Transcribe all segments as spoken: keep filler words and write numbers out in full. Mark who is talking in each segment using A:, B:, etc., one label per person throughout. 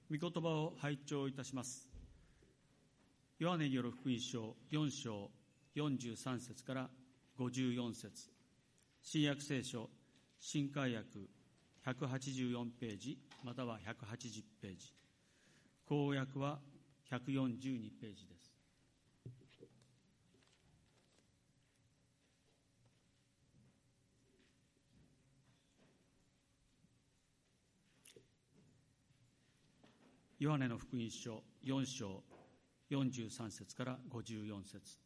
A: 御言葉を拝聴いたします。ヨハネによる福音書よん章よんじゅうさん節からごじゅうよん節、新約聖書新海訳ひゃくはちじゅうよんページまたはひゃくはちじゅうページ、公訳はひゃくよんじゅうにページです。ヨハネの福音書よん章よんじゅうさん節からごじゅうよん節。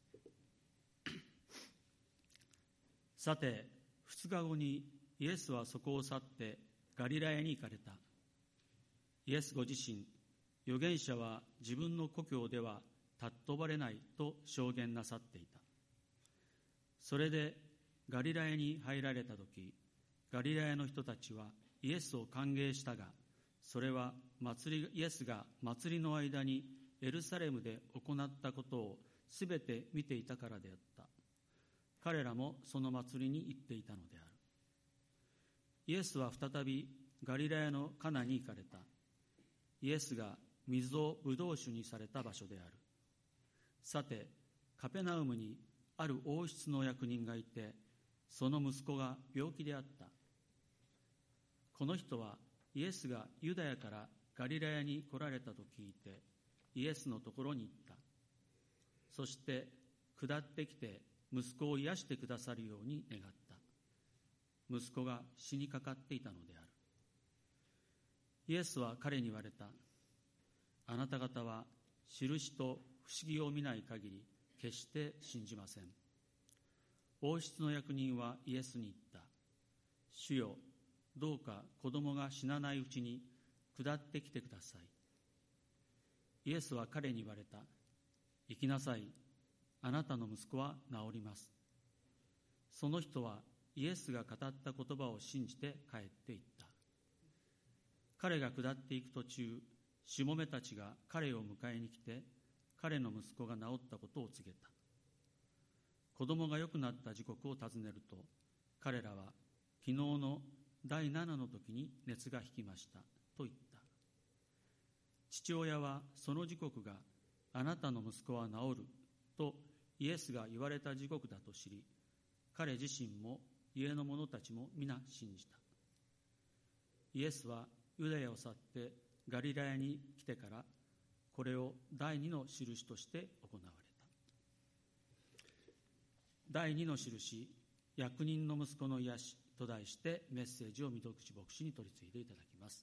A: さて、二日後にイエスはそこを去ってガリラヤに行かれた。イエスご自身、預言者は自分の故郷では尊ばれないと証言なさっていた。それでガリラヤに入られたとき、ガリラヤの人たちはイエスを歓迎したが、それは祭りイエスが祭りの間にエルサレムで行ったことをすべて見ていたからであった。彼らもその祭りに行っていたのである。イエスは再びガリラヤのカナに行かれた。イエスが水をブドウ酒にされた場所である。さて、カペナウムにある王室の役人がいて、その息子が病気であった。この人はイエスがユダヤからガリラヤに来られたと聞いて、イエスのところに行った。そして下ってきて息子を癒してくださるように願った。息子が死にかかっていたのである。イエスは彼に言われた。あなた方は印と不思議を見ない限り決して信じません。王室の役人はイエスに言った。主よ、どうか子供が死なないうちに下ってきてください。イエスは彼に言われた。行きなさい。あなたの息子は治ります。その人はイエスが語った言葉を信じて帰っていった。彼が下っていく途中、しもべたちが彼を迎えに来て、彼の息子が治ったことを告げた。子供が良くなった時刻を尋ねると、彼らは昨日の第七の時に熱が引きましたと言った。父親はその時刻があなたの息子は治るとイエスが言われた時刻だと知り、彼自身も家の者たちも皆信じた。イエスはユダヤを去ってガリラヤに来てから、これを第二の印として行われた。第二の印、役人の息子の癒しと題してメッセージを御口牧師に取り次いでいただきます。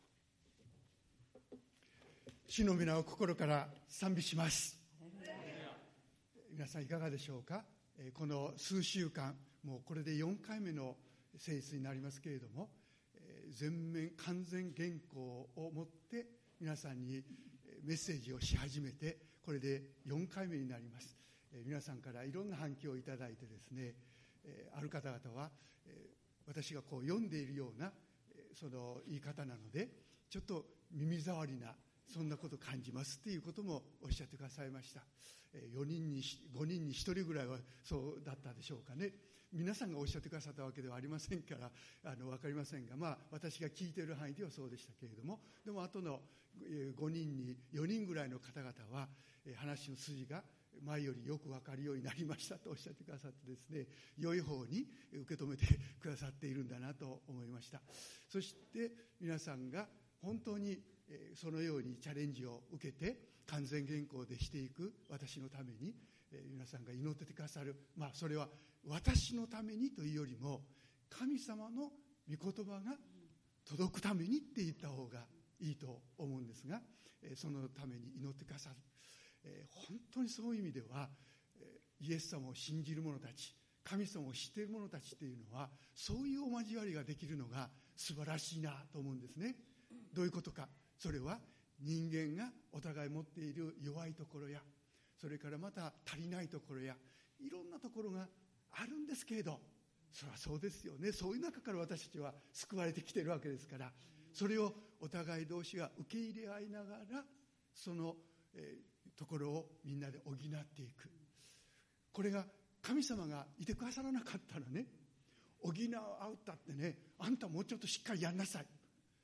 B: 主の皆を心から賛美します。皆さんいかがでしょうか。この数週間、もうこれでよんかいめの聖書になりますけれども、全面完全原稿を持って皆さんにメッセージをし始めて、これでよんかいめになります。皆さんからいろんな反響をいただいてですね、ある方々は私がこう読んでいるようなその言い方なので、ちょっと耳障りなそんなことを感じますということもおっしゃってくださいました。よにんにごにんにひとりぐらいはそうだったでしょうかね。皆さんがおっしゃってくださったわけではありませんからあの分かりませんが、まあ私が聞いている範囲ではそうでしたけれども、でもあとのごにんによにんぐらいの方々は話の筋が前よりよく分かるようになりましたとおっしゃってくださってですね、良い方に受け止めてくださっているんだなと思いました。そして皆さんが本当にそのようにチャレンジを受けて完全原稿でしていく私のために皆さんが祈っててくださる、まあそれは私のためにというよりも神様の御言葉が届くためにって言った方がいいと思うんですが、そのために祈ってくださる。本当にそういう意味ではイエス様を信じる者たち、神様を知っている者たちっていうのはそういうお交わりができるのが素晴らしいなと思うんですね。どういうことか。それは人間がお互い持っている弱いところや、それからまた足りないところや、いろんなところがあるんですけれど、それはそうですよね。そういう中から私たちは救われてきているわけですから、それをお互い同士が受け入れ合いながらその、えー、ところをみんなで補っていく。これが神様がいてくださらなかったらね、補う合うったってね、あんたもうちょっとしっかりやんなさい、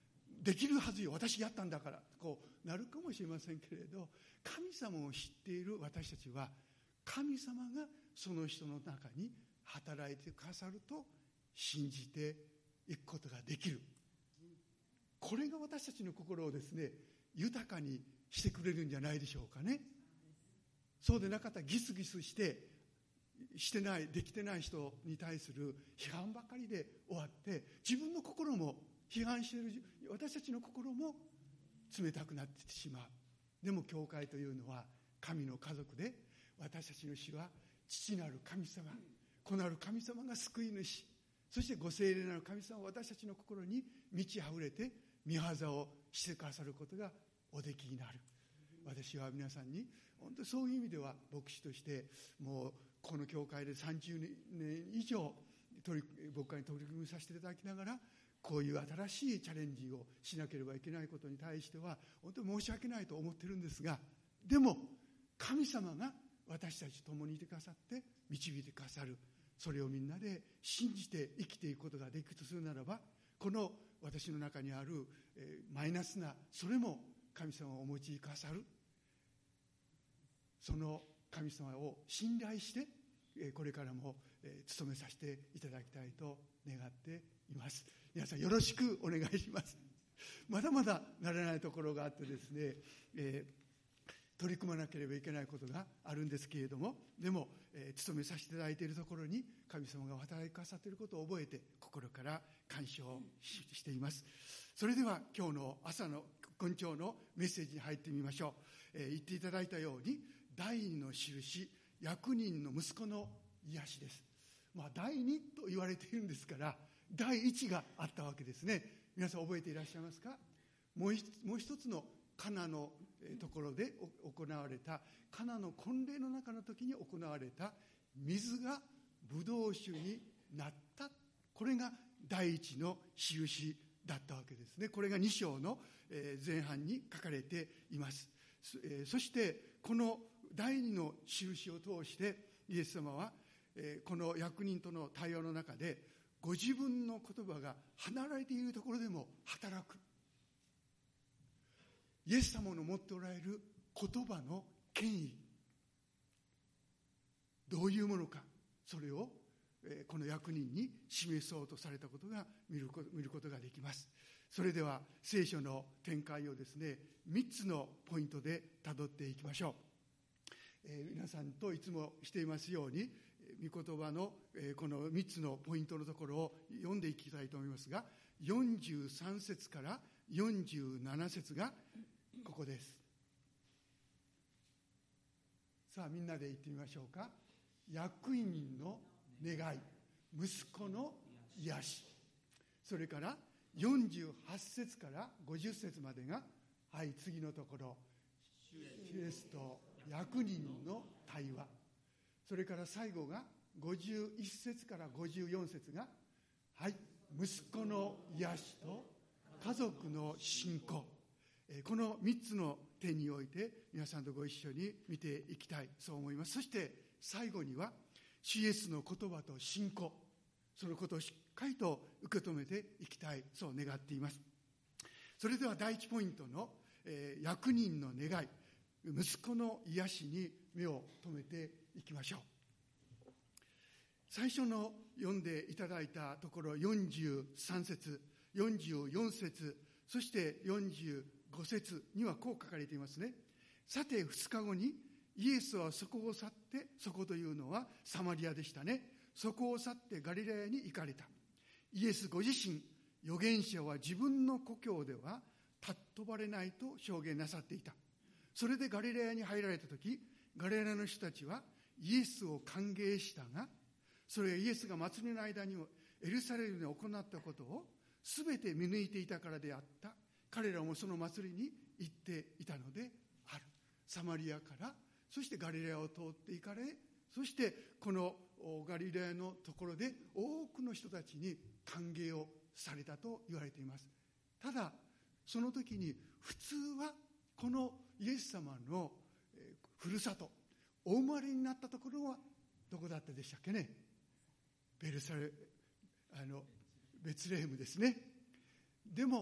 B: できるはずよ、私やったんだからこうなるかもしれませんけれど、神様を知っている私たちは神様がその人の中に働いてくださると信じていくことができる。これが私たちの心をですね、豊かにしてくれるんじゃないでしょうかね。そうでなかったらギスギスしてしてないできてない人に対する批判ばかりで終わって、自分の心も批判している私たちの心も冷たくなってしまう。でも教会というのは神の家族で、私たちの主は父なる神様、子なる神様が救い主、そしてご聖霊なる神様は私たちの心に満ち溢れて御業をしてくださることがおできになる。私は皆さんに本当にそういう意味では牧師としてもうこの教会でさんじゅうねん以上取り牧会に取り組みさせていただきながら、こういう新しいチャレンジをしなければいけないことに対しては本当に申し訳ないと思ってるんですが、でも神様が私たちと共にいてくださって導いてくださる。それをみんなで信じて生きていくことができるとするならば、この私の中にある、えー、マイナスなそれも神様をお持ちくださる。その神様を信頼して、えー、これからも、えー、務めさせていただきたいと願っています。皆さんよろしくお願いします。まだまだ慣れないところがあってですね、えー取り組まなければいけないことがあるんですけれども、でも、えー、勤めさせていただいているところに神様が働きくださっていることを覚えて心から感謝を し, しています。それでは今日の朝の今朝のメッセージに入ってみましょう。えー、言っていただいたように第二の印、役人の息子の癒しです。まあ第二と言われているんですから第一があったわけですね。皆さん覚えていらっしゃいますか。もう一もう一つのカナのところで行われた、カナの婚礼の中の時に行われた水がブドウ酒になった、これが第一の印だったわけですね。これがに章の前半に書かれています。そしてこの第二の印を通してイエス様はこの役人との対話の中でご自分の言葉が離れているところでも働く。イエス様の持っておられる言葉の権威、どういうものか、それをこの役人に示そうとされたことが見ることができます。それでは聖書の展開をですね、みっつのポイントでたどっていきましょう。えー、皆さんといつもしていますように御言葉のこのみっつのポイントのところを読んでいきたいと思いますが、よんじゅうさん節からよんじゅうなな節がここです。さあみんなで言ってみましょうか。役員の願い、息子の癒し。それからよんじゅうはち節からごじゅう節までが、はい、次のところ、主イエスと役人の対話。それから最後がごじゅういち節からごじゅうよん節が、はい、息子の癒しと家族の信仰。このみっつの点において皆さんとご一緒に見ていきたい、そう思います。そして最後には主イエスの言葉と信仰、そのことをしっかりと受け止めていきたい、そう願っています。それでは第一ポイントの、えー、役人の願い、息子の癒しに目を留めていきましょう。最初の読んでいただいたところ、よんじゅうさん節、よんじゅうよん節、そしてよんじゅうご節にはこう書かれていますね。さてふつかごにイエスはそこを去って、そこというのはサマリアでしたね。そこを去ってガリラヤに行かれた。イエスご自身、預言者は自分の故郷では尊ばれないと証言なさっていた。それでガリラヤに入られた時、ガリラヤの人たちはイエスを歓迎したが、それはイエスが祭りの間にエルサレムで行ったことをすべて見抜いていたからであった。彼らもその祭りに行っていたのである。サマリアからそしてガリラヤを通って行かれ、そしてこのガリラヤのところで多くの人たちに歓迎をされたと言われています。ただその時に普通はこのイエス様のふるさと、お生まれになったところはどこだったでしたっけね。ベルサレあのベツレヘムですね。でも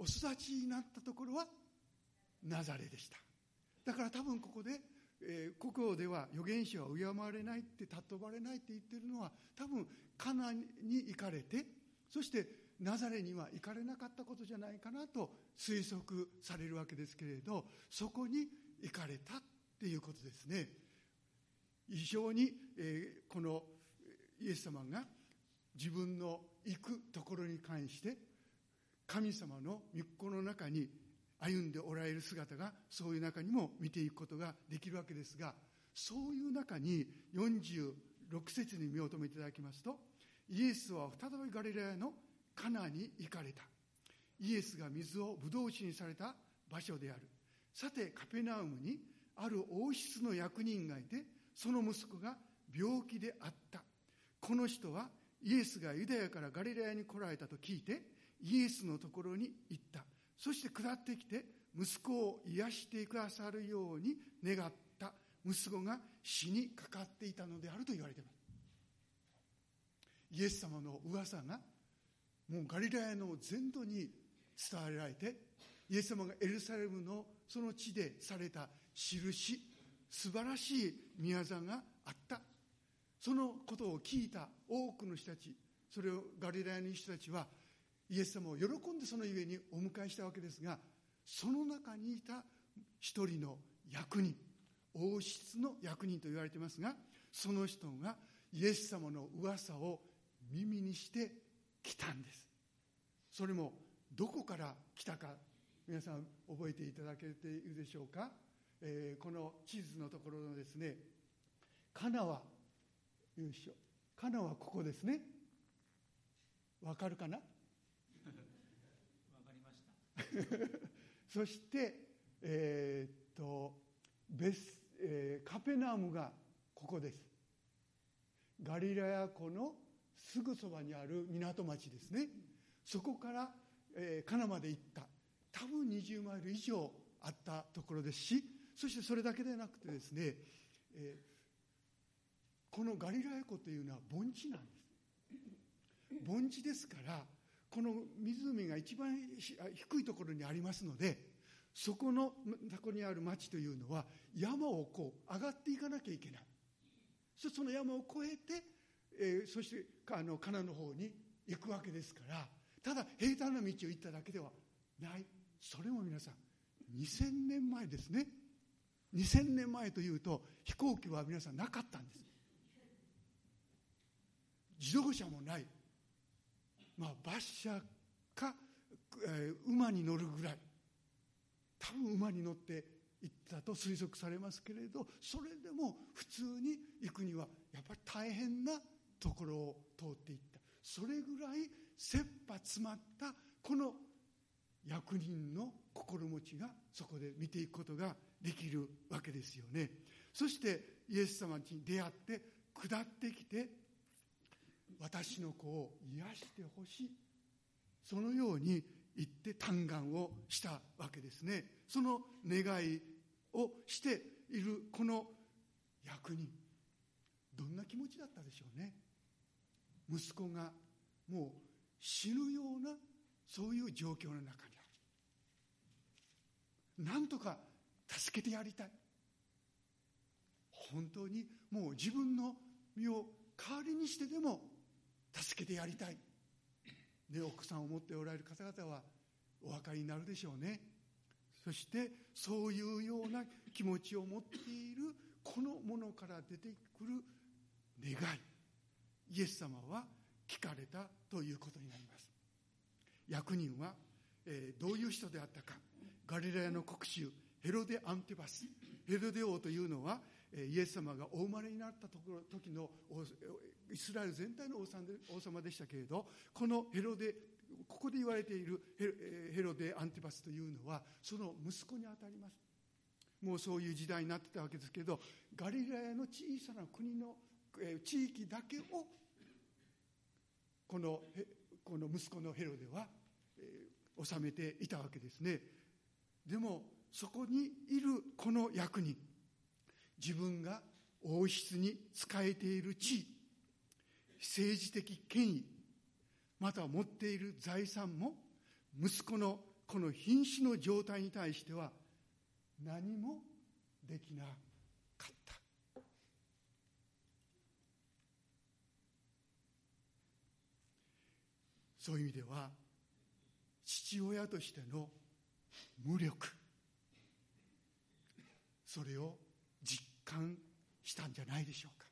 B: お育ちになったところはナザレでした。だから多分ここで、えー、国王では預言者は敬われないって尊ばれないって言ってるのは、多分カナンに行かれて、そしてナザレには行かれなかったことじゃないかなと推測されるわけですけれど、そこに行かれたっていうことですね。非常に、えー、このイエス様が自分の行くところに関して神様の御心の中に歩んでおられる姿が、そういう中にも見ていくことができるわけですが、そういう中によんじゅうろく節に目を留めていただきますと、イエスは再びガリラヤのカナに行かれた。イエスが水をブドウ酒にされた場所である。さてカペナウムにある王室の役人がいて、その息子が病気であった。この人はイエスがユダヤからガリラヤに来られたと聞いて、イエスのところに行った。そして下ってきて息子を癒してくださるように願った。息子が死にかかっていたのであると言われています。イエス様の噂がもうガリラヤの全土に伝えられて、イエス様がエルサレムのその地でされた印、素晴らしい宮座があった。そのことを聞いた多くの人たち、それをガリラヤの人たちはイエス様を喜んでその家にお迎えしたわけですが、その中にいた一人の役人、王室の役人と言われていますが、その人がイエス様の噂を耳にして来たんです。それもどこから来たか、皆さん覚えていただけているでしょうか。えー、この地図のところのですね、カナはよいしょ、カナはここですね。わかるかな。わ
A: かりました。
B: そして、えー、っとベス、えー、カペナウムがここです。ガリラヤ湖のすぐそばにある港町ですね。そこから、えー、カナまで行った。多分にじゅうマイル以上あったところですし、そしてそれだけでなくてですね、えー、このガリラヤ湖というのは盆地なんです。盆地ですから、この湖が一番低いところにありますので、そこのそこにある町というのは山をこう上がっていかなきゃいけない。そしてその山を越えて、えー、そしてあのカナの方に行くわけですから、ただ平坦な道を行っただけではない。それも皆さんにせんねんまえですね。にせんねんまえというと飛行機は皆さんなかったんです。自動車もない、まあ、馬車か、えー、馬に乗るぐらい、多分馬に乗って行ったと推測されますけれど、それでも普通に行くにはやっぱり大変なところを通っていった。それぐらい切羽詰まったこの役人の心持ちがそこで見ていくことができるわけですよね。そしてイエス様に出会って下ってきて、私の子を癒してほしい、そのように言って嘆願をしたわけですね。その願いをしているこの役人、どんな気持ちだったでしょうね。息子がもう死ぬようなそういう状況の中にある。なんとか助けてやりたい。本当にもう自分の身を代わりにしてでも助けてやりたい、ね、奥さんを持っておられる方々はお分かりになるでしょうね。そしてそういうような気持ちを持っているこのものから出てくる願い、イエス様は聞かれたということになります。役人は、えー、どういう人であったか。ガリラヤの国主ヘロデ・アンティパス、ヘロデ王というのはイエス様がお生まれになった時のイスラエル全体の王様でしたけれど、このヘロデ、ここで言われているヘロデ・アンティパスというのはその息子にあたります。もうそういう時代になってたわけですけど、ガリラヤの小さな国の地域だけをこのこの息子のヘロデは治めていたわけですね。でもそこにいるこの役人、自分が王室に仕えている地位、政治的権威、また持っている財産も息子のこの瀕死の状態に対しては何もできなかった。そういう意味では父親としての無力、それを実感したんじゃないでしょうか。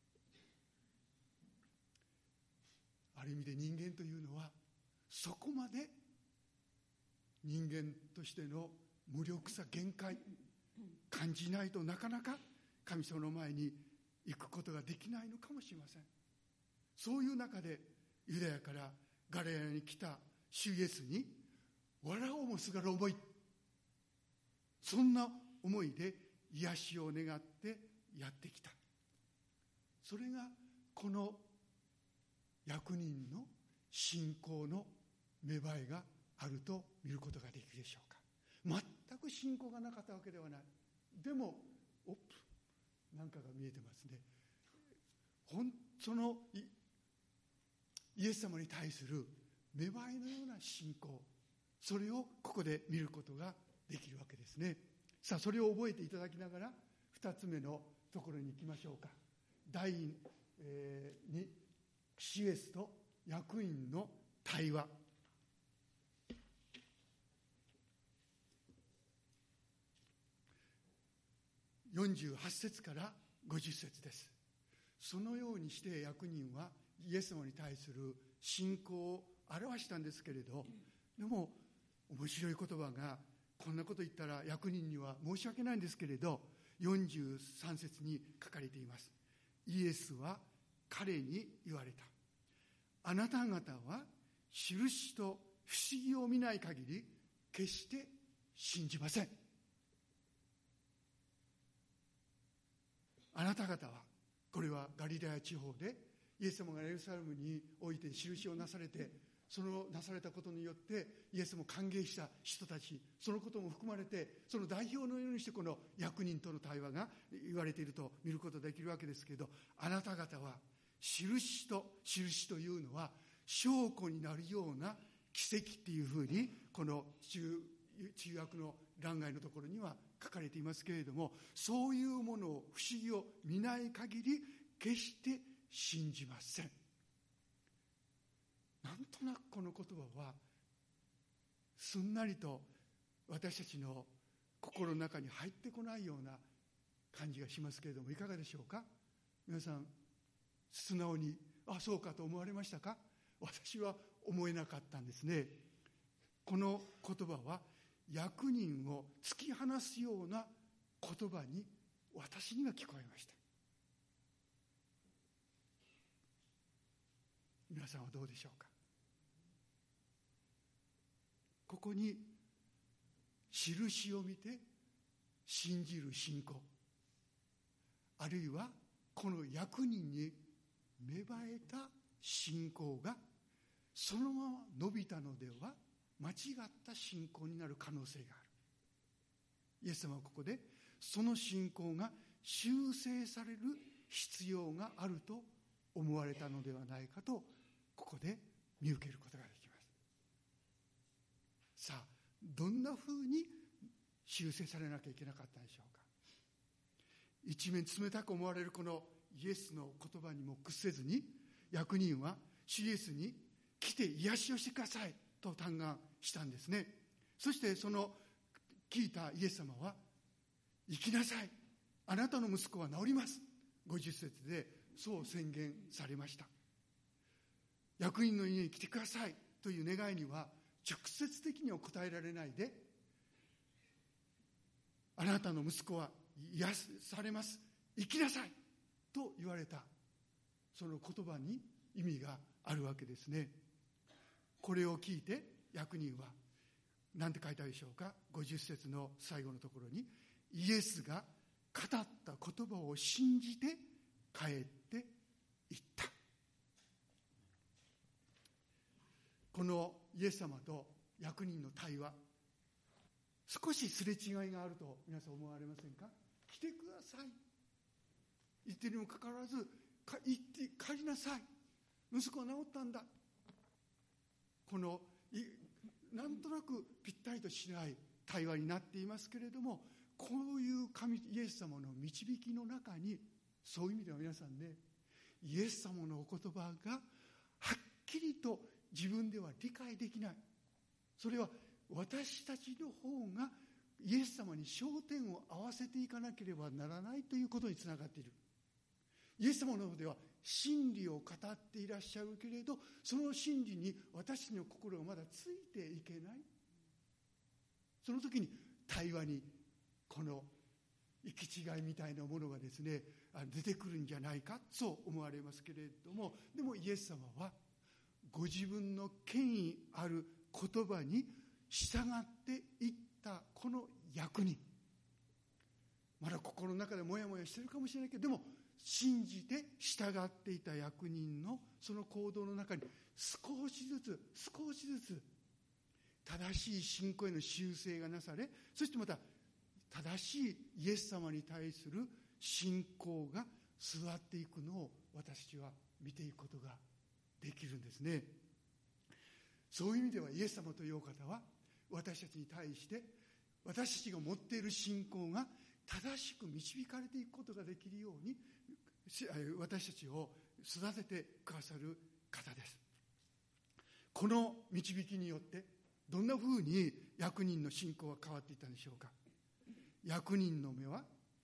B: ある意味で人間というのはそこまで人間としての無力さ、限界感じないとなかなか神様の前に行くことができないのかもしれません。そういう中でユダヤからガリラヤに来た主イエスに藁をもすがる思い、そんな思いで癒しを願ってやってきた。それがこの役人の信仰の芽生えがあると見ることができるでしょうか。全く信仰がなかったわけではない。でもおっなんかが見えてますね。ほんそのイエス様に対する芽生えのような信仰、それをここで見ることができるわけですね。さあ、それを覚えていただきながら二つ目のところに行きましょうか。第二、えー、に主イエスと役員の対話。よんじゅうはち節からごじゅっ節です。そのようにして役人はイエス様に対する信仰を表したんですけれど、でも面白い言葉が、こんなこと言ったら役人には申し訳ないんですけれど、よんじゅうさん節に書かれています。イエスは彼に言われた。あなた方は印と不思議を見ない限り決して信じません。あなた方は、これはガリラヤ地方でイエス様がエルサレムにおいて印をなされて、そのなされたことによってイエスも歓迎した人たち、そのことも含まれて、その代表のようにしてこの役人との対話が言われていると見ることができるわけですけれど、あなた方は印と印というのは証拠になるような奇跡っていうふうにこの 中, 中訳の欄外のところには書かれていますけれども、そういうものを、不思議を見ない限り決して信じません。なんとなくこの言葉はすんなりと私たちの心の中に入ってこないような感じがしますけれども、いかがでしょうか。皆さん素直にあそうかと思われましたか。私は思えなかったんですね。この言葉は役人を突き放すような言葉に私には聞こえました。皆さんはどうでしょうか。ここに印を見て信じる信仰、あるいはこの役人に芽生えた信仰がそのまま伸びたのでは間違った信仰になる可能性がある。イエス様はここでその信仰が修正される必要があると思われたのではないかと、ここで見受けることができます。さあ、どんなふうに修正されなきゃいけなかったでしょうか。一面冷たく思われるこのイエスの言葉にも屈せずに、役人は主イエスに来て癒しをしてくださいと嘆願したんですね。そしてその聞いたイエス様は、行きなさい、あなたの息子は治ります、ごじゅっ節でそう宣言されました。役員の家に来てくださいという願いには直接的には答えられないで、あなたの息子は癒されます、行きなさいと言われた、その言葉に意味があるわけですね。これを聞いて役人は何て書いてあるでしょうか。ごじゅっ節の最後のところに、イエスが語った言葉を信じて帰っていった。このイエス様と役人の対話、少しすれ違いがあると皆さん思われませんか。来てください言ってるにもかかわらず、か行って帰りなさい、息子は治ったんだ、このなんとなくぴったりとしない対話になっていますけれども、こういう神イエス様の導きの中に、そういう意味では皆さんね、イエス様のお言葉がはっきりと自分では理解できない。それは私たちの方がイエス様に焦点を合わせていかなければならないということにつながっている。イエス様の方では真理を語っていらっしゃるけれど、その真理に私の心がまだついていけない。その時に対話にこの行き違いみたいなものがですね、出てくるんじゃないか、そう思われますけれども、でもイエス様はご自分の権威ある言葉に従っていったこの役人、まだ心の中でもやもやしてるかもしれないけど、でも信じて従っていた役人のその行動の中に少しずつ少しずつ正しい信仰への修正がなされ、そしてまた正しいイエス様に対する信仰が育っていくのを私たちは見ていくことができるんですね。そういう意味ではイエス様というお方は私たちに対して私たちが持っている信仰が正しく導かれていくことができるように私たちを育ててくださる方です。この導きによってどんなふうに役人の信仰は変わっていったんでしょうか。役人の目は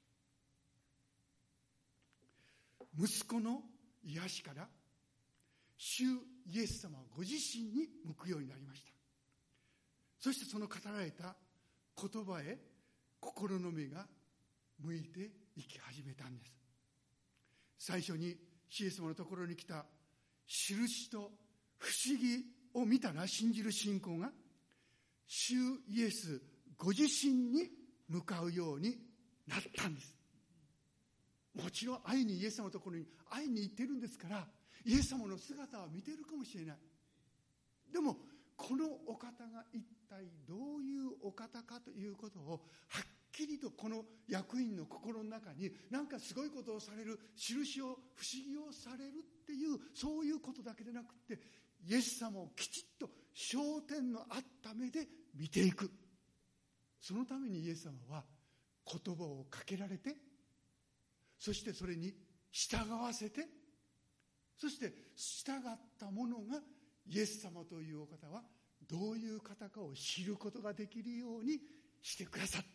B: 息子の癒しから主イエス様ご自身に向くようになりました。そしてその語られた言葉へ心の目が向いていき始めたんです。最初にイエス様のところに来た印と不思議を見たら信じる信仰が主イエスご自身に向かうようになったんです。もちろん会いにイエス様のところに会いに行ってるんですから、イエス様の姿は見てるかもしれない。でもこのお方が一体どういうお方かということをはっきりとこの役員の心の中に何かすごいことをされる、印を不思議をされるっていう、そういうことだけでなくってイエス様をきちっと焦点のあった目で見ていく。そのためにイエス様は言葉をかけられて、そしてそれに従わせて、そして従ったものがイエス様というお方はどういう方かを知ることができるようにしてくださった。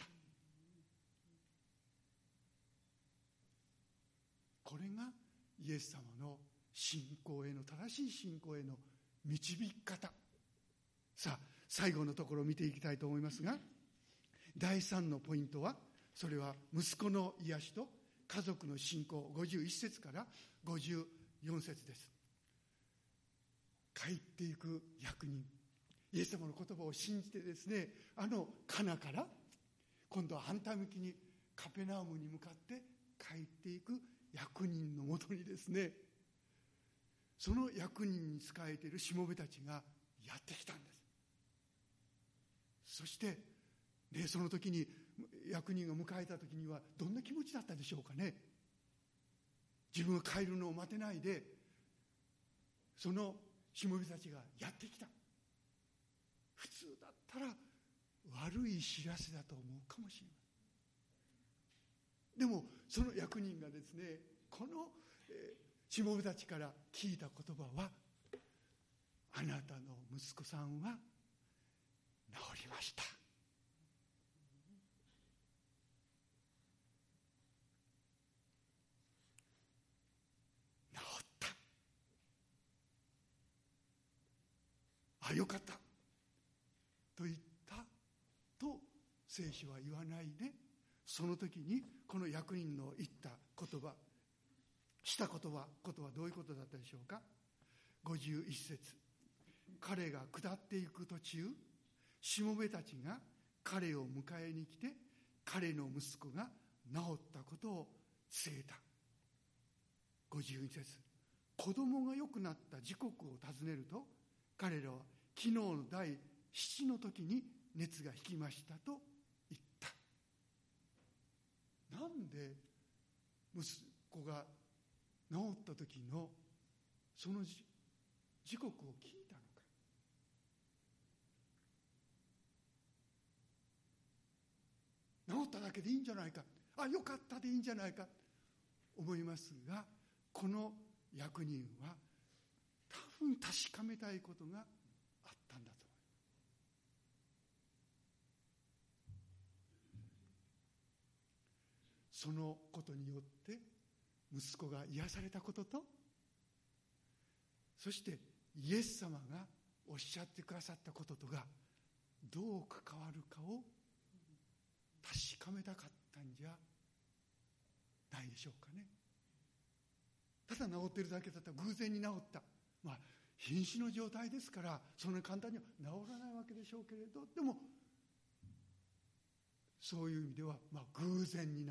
B: これがイエス様の信仰への、正しい信仰への導き方。さあ最後のところを見ていきたいと思いますが、だいさんのポイントは、それは息子の癒しと家族の信仰、ごじゅういっ節からごじゅうよん節です。帰っていく役人、イエス様の言葉を信じてですね、あのカナから今度は反対向きにカペナウムに向かって帰っていく役人のもとにですね、その役人に仕えているしもべたちがやってきたんです。そしてね、その時に役人が迎えた時にはどんな気持ちだったでしょうかね。自分が帰るのを待てないで、そのしもべたちがやってきた。普通だったら悪い知らせだと思うかもしれない。でもその役人がですね、この、えー、しもべたちから聞いた言葉は、あなたの息子さんは治りました。あ、よかったと言ったと聖書は言わないで、その時にこの役人の言った言葉、した言葉、ことはどういうことだったでしょうか。ごじゅういっ節、彼が下っていく途中、しもべたちが彼を迎えに来て、彼の息子が治ったことを告げた。ごじゅうに節、子供が良くなった時刻を尋ねると、彼らは昨日の第七の時に熱が引きましたと言った。なんで息子が治った時のその時刻を聞いたのか。 だけでいいんじゃないか、あ、よかったでいいんじゃないか思いますが、この役人は多分確かめたいことがあったんだと思います。そのことによって息子が癒されたことと、そしてイエス様がおっしゃってくださったこととがどう関わるかを確かめたかったんじゃないでしょうかね。ただ治ってるだけだったら偶然に治った、まあ瀕死の状態ですからそんな簡単には治らないわけでしょうけれど、でもそういう意味ではまあ偶然に治った。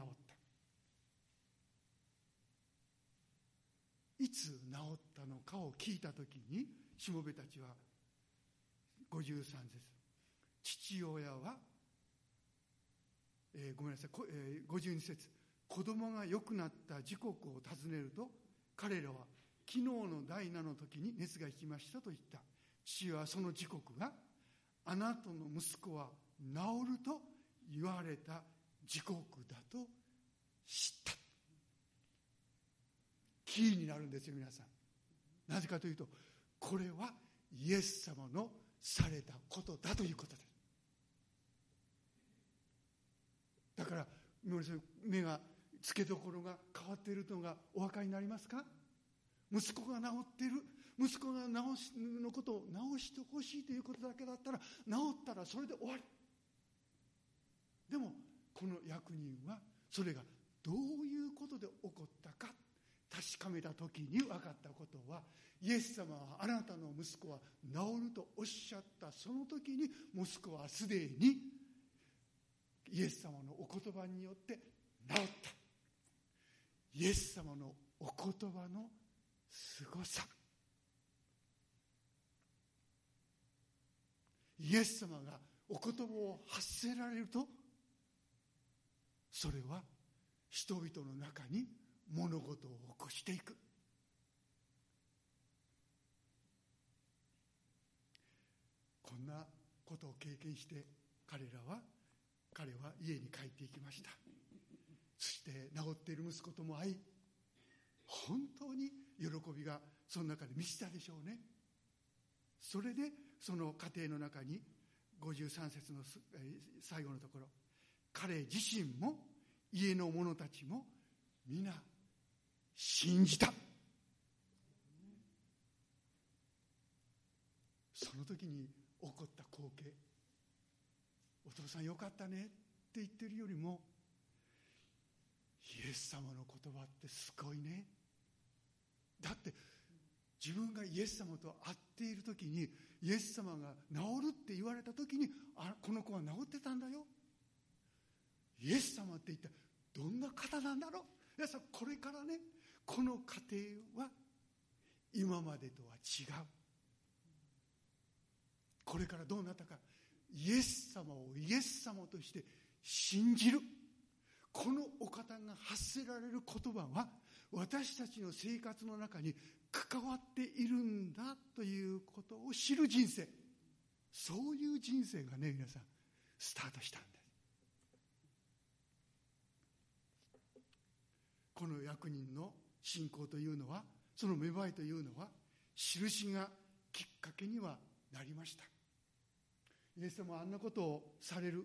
B: いつ治ったのかを聞いたときに、しもべたちはごじゅうさん節、父親は、えー、ごめんなさい、えー、ごじゅうに節、子供が良くなった時刻を尋ねると、彼らは昨日の第七の時に熱が引きましたと言った。父はその時刻があなたの息子は治ると言われた時刻だと知った。キーになるんですよ皆さん。なぜかというと、これはイエス様のされたことだということです。だから目がつけどころが変わっているのがお分かりになりますか。息子が治っている、息子が治しのことを治してほしいということだけだったら、治ったらそれで終わり。でもこの役人はそれがどういうことで起こったか確かめた時に分かったことは、イエス様はあなたの息子は治るとおっしゃったその時に、息子はすでにイエス様のお言葉によって治った。イエス様のお言葉のすごさ、イエス様がお言葉を発せられると、それは人々の中に物事を起こしていく。こんなことを経験して彼らは彼は家に帰っていきました。そして治っている息子とも会い、本当に喜びがその中で満ちたでしょうね。それでその家庭の中にごじゅうさん節の最後のところ、彼自身も家の者たちも皆信じた。その時に起こった光景、お父さんよかったねって言ってるよりも、イエス様の言葉ってすごいね。だって自分がイエス様と会っている時に、イエス様が治るって言われた時に、あ、この子は治ってたんだよ。イエス様って一体どんな方なんだろう。皆さん、これからね、この家庭は今までとは違う。これからどうなったか、イエス様をイエス様として信じる。このお方が発せられる言葉は私たちの生活の中に関わっているんだということを知る人生、そういう人生がね、皆さんスタートしたんです。この役人の信仰というのは、その芽生えというのは印がきっかけにはなりました。イエス様はあんなことをされる、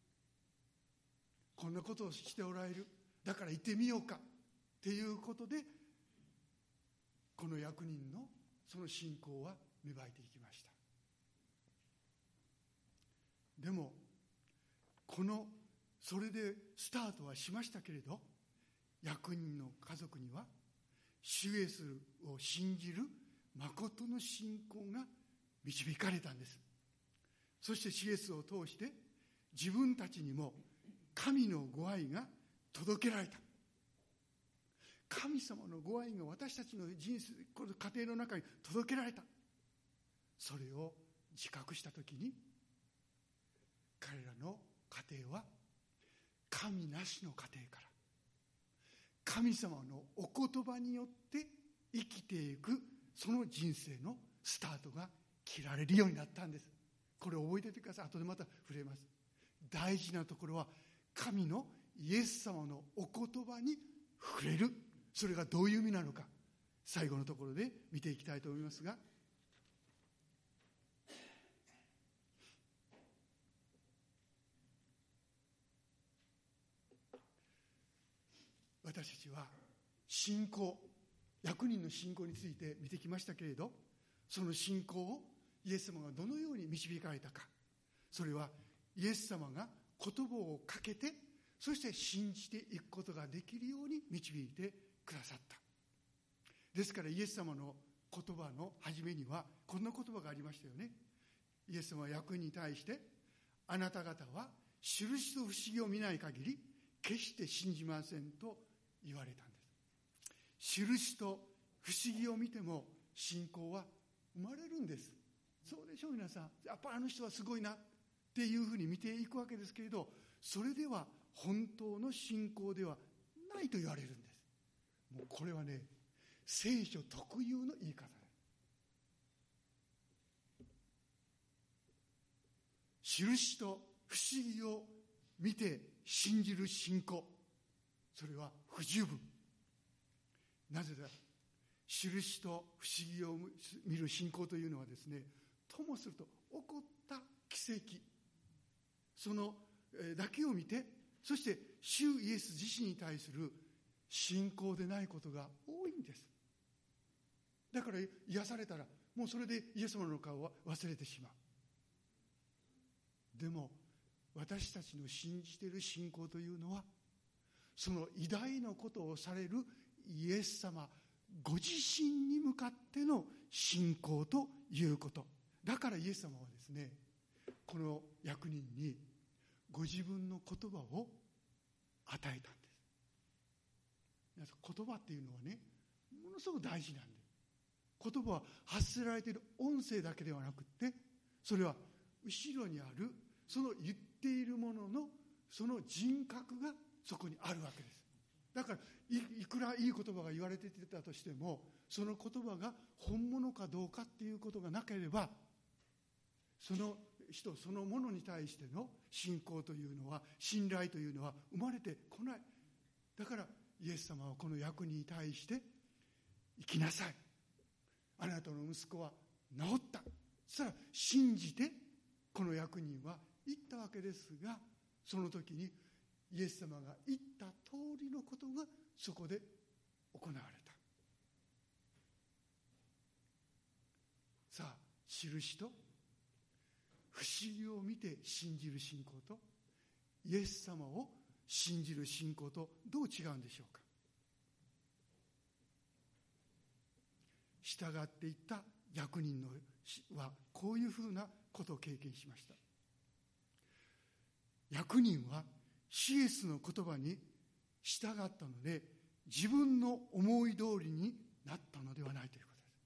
B: こんなことをしておられる、だから行ってみようかっていうことで、この役人のその信仰は芽生えていきました。でもこのそれでスタートはしましたけれど、役人の家族には主イエスを信じる誠の信仰が導かれたんです。そして主イエスを通して自分たちにも神のご愛が届けられた。神様のご愛が私たちの人生、この家庭の中に届けられた。それを自覚したときに、彼らの家庭は神なしの家庭から神様のお言葉によって生きていく、その人生のスタートが切られるようになったんです。これを覚えておいてください。後でまた触れます。大事なところは、神のイエス様のお言葉に触れる。それがどういう意味なのか、最後のところで見ていきたいと思いますが、私たちは信仰、役人の信仰について見てきましたけれど、その信仰をイエス様がどのように導かれたか、それはイエス様が言葉をかけて、そして信じていくことができるように導いてくださった。ですからイエス様の言葉の初めにはこんな言葉がありましたよね。イエス様は役人に対して、あなた方は印と不思議を見ない限り決して信じませんと言われたんです。印と不思議を見ても信仰は生まれるんです。そうでしょう皆さん。やっぱりあの人はすごいなっていうふうに見ていくわけですけれど、それでは本当の信仰ではないと言われるんです。もうこれはね、聖書特有の言い方です。印と不思議を見て信じる信仰、それは不十分。なぜだ。印と不思議を見る信仰というのはですね、ともすると起こった奇跡、そのだけを見て、そして主イエス自身に対する信仰でないことが多いんです。だから癒されたらもうそれでイエス様の顔は忘れてしまう。でも私たちの信じている信仰というのは、その偉大なことをされるイエス様ご自身に向かっての信仰ということ。だからイエス様はですね、この役人にご自分の言葉を与えたんです。皆さん、言葉っていうのはね、ものすごく大事なんです。言葉は発せられている音声だけではなくって、それは後ろにあるその言っているもののその人格がそこにあるわけです。だから い, いくらいい言葉が言われていたとしても、その言葉が本物かどうかっていうことがなければ、その人そのものに対しての信仰というのは、信頼というのは生まれてこない。だからイエス様はこの役人に対して、生きなさい、あなたの息子は治った。そしたら信じてこの役人は言ったわけですが、その時にイエス様が言った通りのことがそこで行われた。さあ、印と不思議を見て信じる信仰と、イエス様を信じる信仰とどう違うんでしょうか。従っていった役人のはこういうふうなことを経験しました。役人はシエスの言葉に従ったので、自分の思い通りになったのではないということです。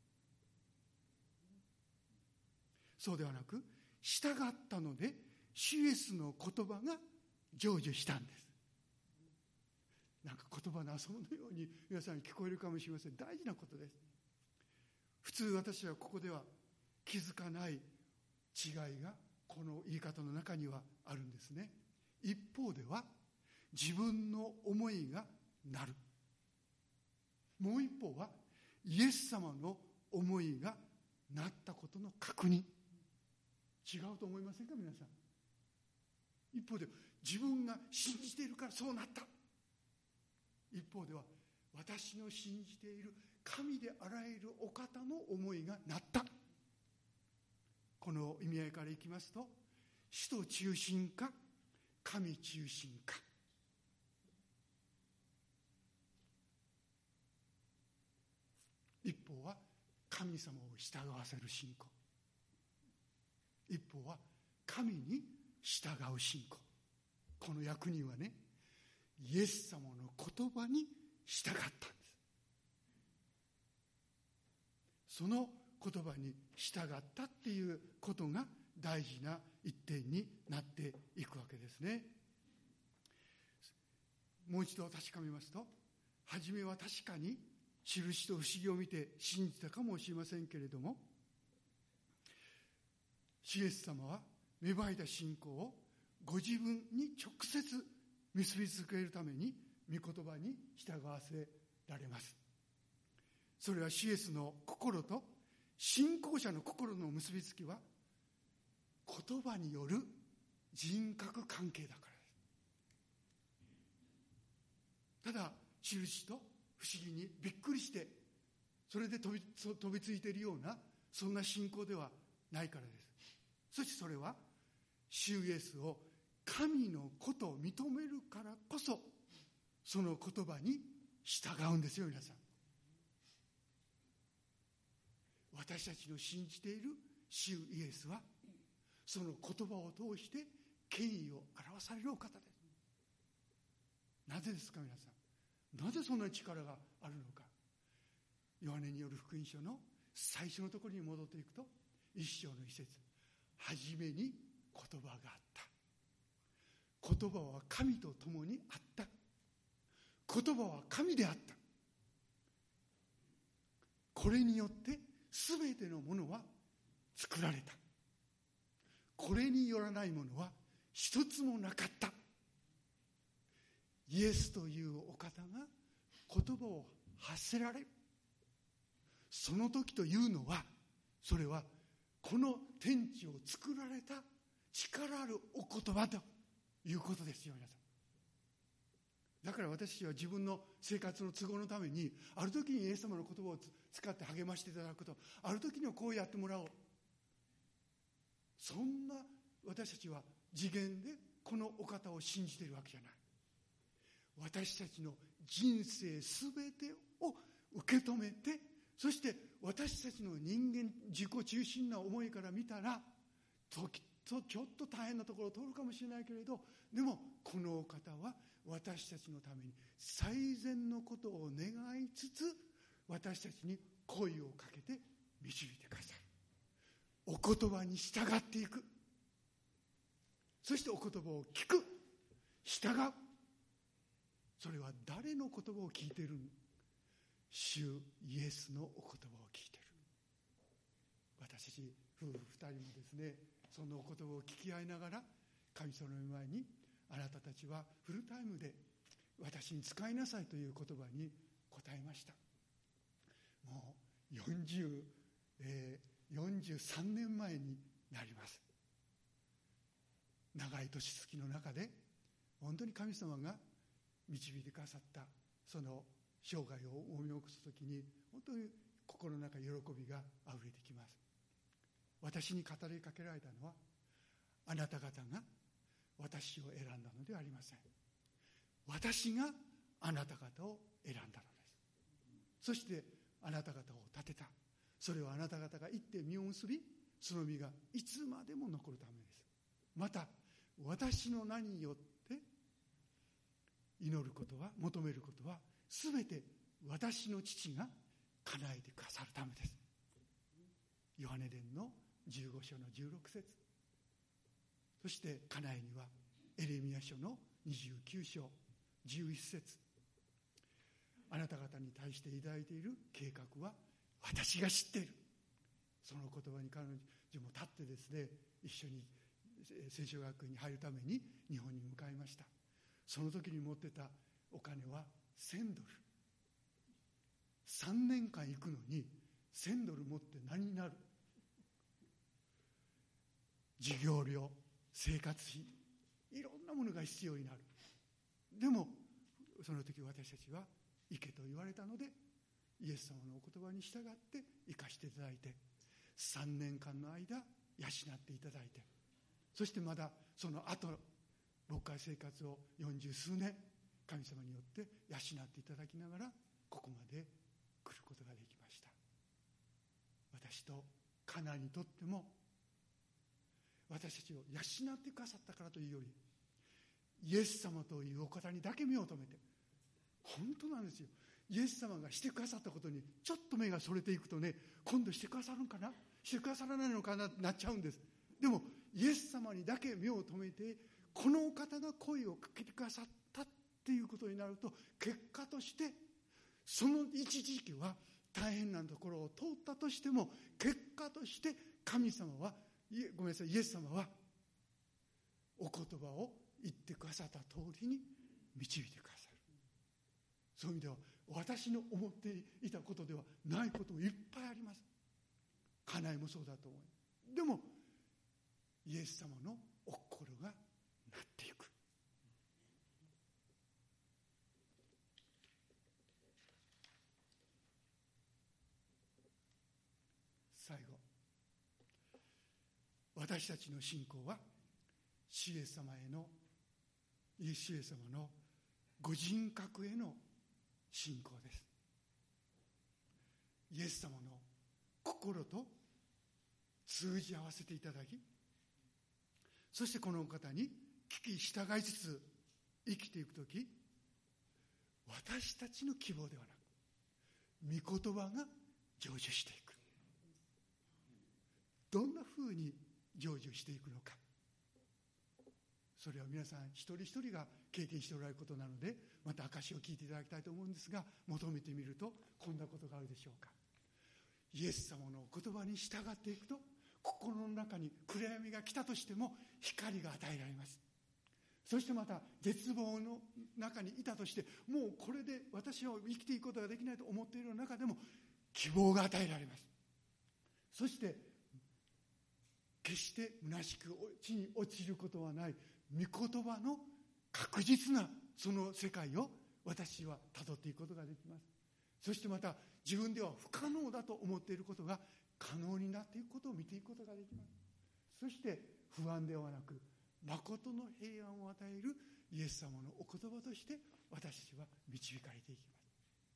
B: そうではなく、従ったのでシエスの言葉が成就したんです。なんか言葉の遊びのように皆さんに聞こえるかもしれません。大事なことです。普通私はここでは気づかない違いがこの言い方の中にはあるんですね。一方では自分の思いがなる、もう一方はイエス様の思いがなったことの確認。違うと思いませんか皆さん。一方で自分が信じているからそうなった、一方では私の信じている神であらゆるお方の思いがなった。この意味合いからいきますと、使徒中心か神中心か。一方は神様を従わせる信仰、一方は神に従う信仰。この役人はね、イエス様の言葉に従ったんです。その言葉に従ったっていうことが大事な一点になっていくわけですね。もう一度確かめますと、初めは確かに印と不思議を見て信じたかもしれませんけれども、イエス様は芽生えた信仰をご自分に直接結びつけるために御言葉に従わせられます。それは主イエスの心と信仰者の心の結びつきは言葉による人格関係だからです。ただ印と不思議にびっくりしてそれで飛び、飛びついているようなそんな信仰ではないからです。そしてそれは主イエスを神の子と認めるからこそその言葉に従うんですよ。皆さん、私たちの信じている主イエスはその言葉を通して権威を表されるお方です。なぜですか皆さん、なぜそんな力があるのか。ヨハネによる福音書の最初のところに戻っていくと一章の一節、はじめに言葉があった、言葉は神と共にあった、言葉は神であった、これによってすべてのものは作られた、これによらないものは一つもなかった。イエスというお方が言葉を発せられる、その時というのはそれはこの天地を作られた力あるお言葉ということですよ。皆さん、だから私は自分の生活の都合のためにある時にイエス様の言葉を使って励ましていただくと、ある時にはこうやってもらおう、そんな私たちは次元でこのお方を信じているわけじゃない。私たちの人生すべてを受け止めて、そして私たちの人間自己中心な思いから見たら時とちょっと大変なところを通るかもしれないけれど、でもこのお方は私たちのために最善のことを願いつつ私たちに声をかけて導いてくださる。お言葉に従っていく、そしてお言葉を聞く、従う。それは誰の言葉を聞いているの？主イエスのお言葉を聞いている。私たち夫婦二人もですね、そのお言葉を聞き合いながら神様の前に、あなたたちはフルタイムで私に使いなさいという言葉に答えました。もうよんじゅう、えー、よんじゅうさんねんまえになります。長い年月の中で本当に神様が導いてくださったその生涯を思い起こすときに本当に心の中喜びがあふれてきます。私に語りかけられたのは、あなた方が私を選んだのではありません。私があなた方を選んだのです。そしてあなた方を立てた。それはあなた方が行って実を結び、その実がいつまでも残るためです。また私の名によって祈ることは、求めることはすべて私の父が叶えてくださるためです。ヨハネ伝のじゅうご章のじゅうろく節、そして家内にはエレミヤ書のにじゅうきゅう章じゅういち節、あなた方に対していただいている計画は私が知っている。その言葉に彼女も立ってですね、一緒に聖書学院に入るために日本に向かいました。その時に持ってたお金はせんドル。さんねんかん行くのにせんドル持って何になる？授業料、生活費、いろんなものが必要になる。でもその時私たちは行けと言われたので、イエス様のお言葉に従って生かしていただいて、さんねんかんの間養っていただいて、そしてまだその後牧会生活をよんじゅうすうねん神様によって養っていただきながらここまで来ることができました。私とカナにとっても、私たちを養ってくださったからというより、イエス様というお方にだけ目を留めて、本当なんですよ、イエス様がしてくださったことにちょっと目がそれていくとね、今度してくださるのかな、してくださらないのかなってなっちゃうんです。でもイエス様にだけ目を留めて、このお方が声をかけてくださったっていうことになると、結果としてその一時期は大変なところを通ったとしても、結果として神様は、ごめんなさい、イエス様はお言葉を言ってくださった通りに導いてくださる。そういう意味では私の思っていたことではないこともいっぱいあります。家内もそうだと思う。でもイエス様のお心がなっていく。最後、私たちの信仰は主イエス様へのイエス様のご人格への信仰です。イエス様の心と通じ合わせていただき、そしてこの方に聞き従いつつ生きていくとき、私たちの希望ではなく御言葉が成就していく。どんなふうに成就していくのか、それは皆さん一人一人が経験しておられることなので、また証を聞いていただきたいと思うんですが、求めてみるとこんなことがあるでしょうか。イエス様のお言葉に従っていくと、心の中に暗闇が来たとしても光が与えられます。そしてまた絶望の中にいたとして、もうこれで私は生きていくことができないと思っている中でも希望が与えられます。そして決して虚しく地に落ちることはない御言葉の確実なその世界を私は辿っていくことができます。そしてまた自分では不可能だと思っていることが可能になっていくことを見ていくことができます。そして不安ではなく誠の平安を与えるイエス様のお言葉として私たちは導かれていきます。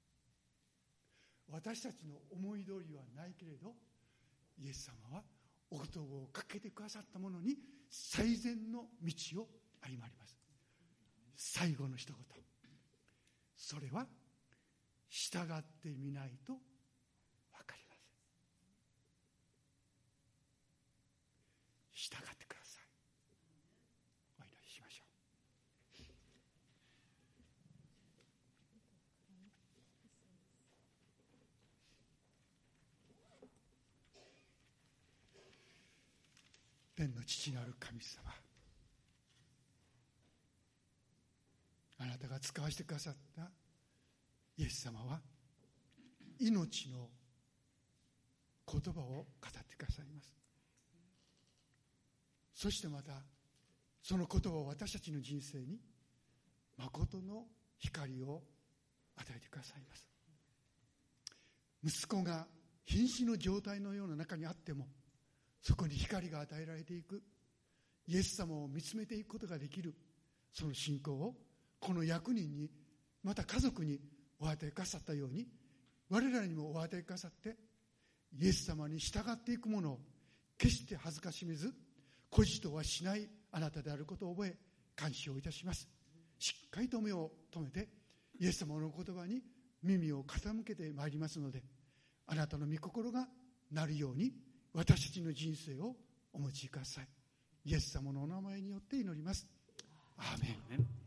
B: 私たちの思い通りはないけれど、イエス様はお言葉をかけてくださったものに最善の道を歩まれます。最後の一言、それは従ってみないと分かりません。従ってください。お祈りしましょう。天の父なる神様、あなたが使わせてくださったイエス様は命の言葉を語ってくださいます。そしてまたその言葉を私たちの人生に誠の光を与えてくださいます。息子が瀕死の状態のような中にあっても、そこに光が与えられていく、イエス様を見つめていくことができる、その信仰をこの役人に、また家族にお与えくださったように、我らにもお与えくださって、イエス様に従っていくものを決して恥ずかしめず、孤児とはしないあなたであることを覚え、感謝をいたします。しっかりと目を留めてイエス様の言葉に耳を傾けてまいりますので、あなたの御心がなるように私たちの人生をお持ちください。イエス様のお名前によって祈ります。アーメン。